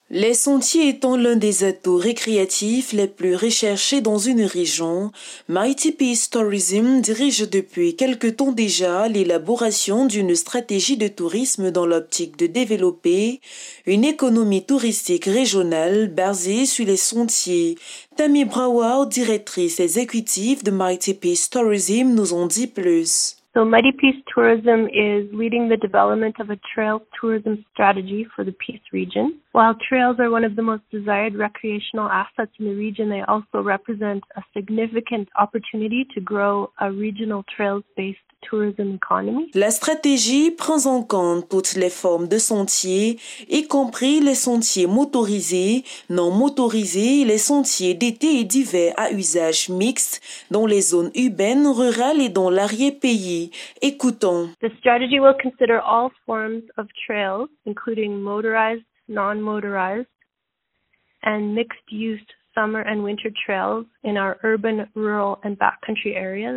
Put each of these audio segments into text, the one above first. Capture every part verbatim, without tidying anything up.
Les sentiers étant l'un des atouts récréatifs les plus recherchés dans une région, Mighty Peace Tourism dirige depuis quelque temps déjà l'élaboration d'une stratégie de tourisme dans l'optique de développer une économie touristique régionale basée sur les sentiers. Tammy Brower, directrice exécutive de Mighty Peace Tourism, nous en dit plus. So Mighty Peace Tourism is leading the development of a trail tourism strategy for the Peace region. While trails are one of the most desired recreational assets in the region, they also represent a significant opportunity to grow a regional trails-based tourism economy. La stratégie prend en compte toutes les formes de sentiers, y compris les sentiers motorisés, non motorisés, les sentiers d'été et d'hiver à usage mixte dans les zones urbaines, rurales et dans l'arrière-pays. Écoutons. The strategy will consider all forms of trails, including motorized, non-motorized, and mixed-use summer and winter trails in our urban, rural, and backcountry areas.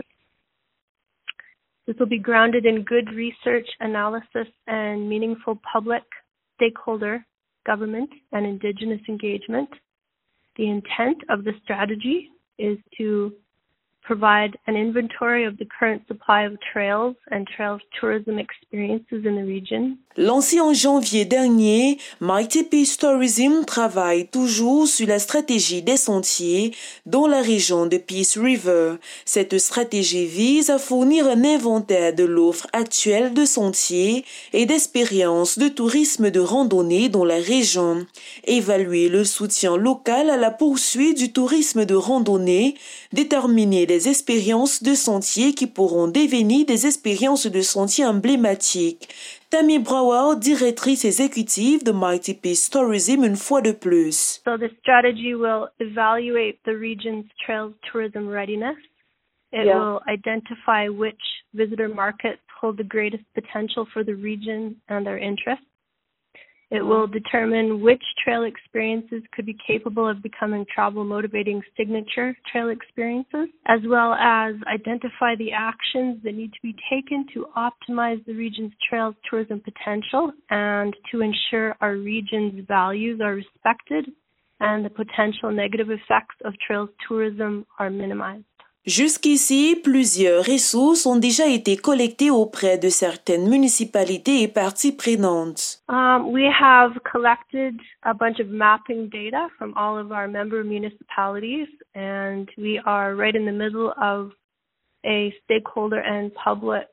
This will be grounded in good research, analysis, and meaningful public, stakeholder, government, and Indigenous engagement. The intent of the strategy is to provide an inventory of the current supply of trails and trails tourism experiences in the region. Lancé en janvier dernier, Mighty Peace Tourism travaille toujours sur la stratégie des sentiers dans la région de Peace River. Cette stratégie vise à fournir un inventaire de l'offre actuelle de sentiers et d'expériences de tourisme de randonnée dans la région, évaluer le soutien local à la poursuite du tourisme de randonnée, déterminer des expériences de sentiers qui pourront devenir des expériences de sentiers emblématiques. Tammy Brower, directrice exécutive de Mighty Peace Tourism, une fois de plus. So the strategy will evaluate the region's trails tourism readiness. It yeah. will identify which visitor markets hold the greatest potential for the region and their interests. It will determine which trail experiences could be capable of becoming travel-motivating signature trail experiences, as well as identify the actions that need to be taken to optimize the region's trails tourism potential and to ensure our region's values are respected and the potential negative effects of trails tourism are minimized. Jusqu'ici, plusieurs ressources ont déjà été collectées auprès de certaines municipalités et parties prenantes. Um, we have collected a bunch of mapping data from all of our member municipalities, and we are right in the middle of a stakeholder and public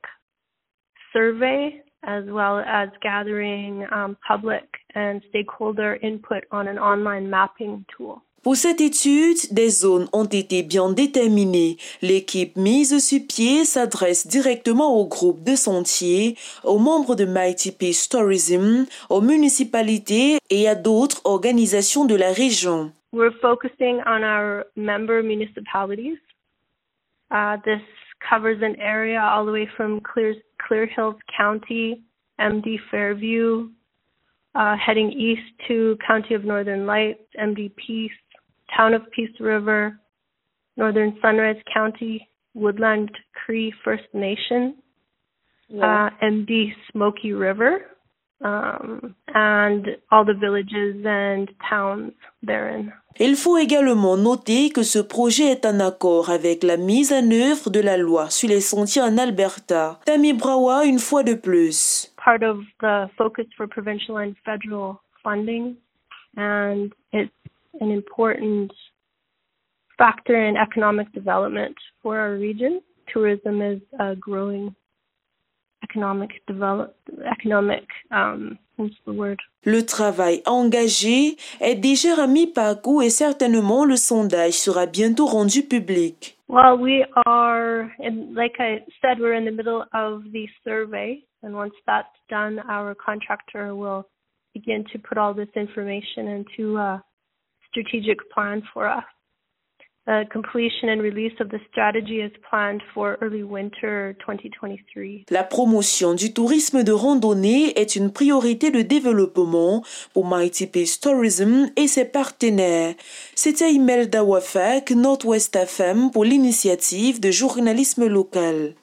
survey, as well as gathering um, public and stakeholder input on an online mapping tool. Pour cette étude, des zones ont été bien déterminées. L'équipe mise sur pied s'adresse directement au groupe de sentiers, aux membres de Mighty Peace Tourism, aux municipalités et à d'autres organisations de la région. We're focusing on our member municipalities. Uh, this covers an area all the way from Clear, Clear Hills County, M D Fairview, uh, heading east to County of Northern Lights, M D Peace, Town of Peace River, Northern Sunrise County, Woodland Cree First Nation, yeah. uh, M D Smoky River, um, and all the villages and towns therein. Il faut également noter que ce projet est en accord avec la mise en œuvre de la loi sur les sentiers en Alberta. Tammy Brower, une fois de plus. Part of the focus for provincial and federal funding, and it's an important factor in economic development for our region. Tourism is a growing economic develop, economic, um, what's the word? Le travail engagé est déjà à mi-parcours et certainement le sondage sera bientôt rendu public. Well, we are, in, like I said, we're in the middle of the survey, and once that's done, our contractor will begin to put all this information into a strategic plan for us. The completion and release of the strategy is planned for early winter twenty twenty-three. La promotion du tourisme de randonnée est une priorité de développement pour Mighty Peace Tourism et ses partenaires. C'était Imelda Wafak, Northwest F M pour l'initiative de journalisme local.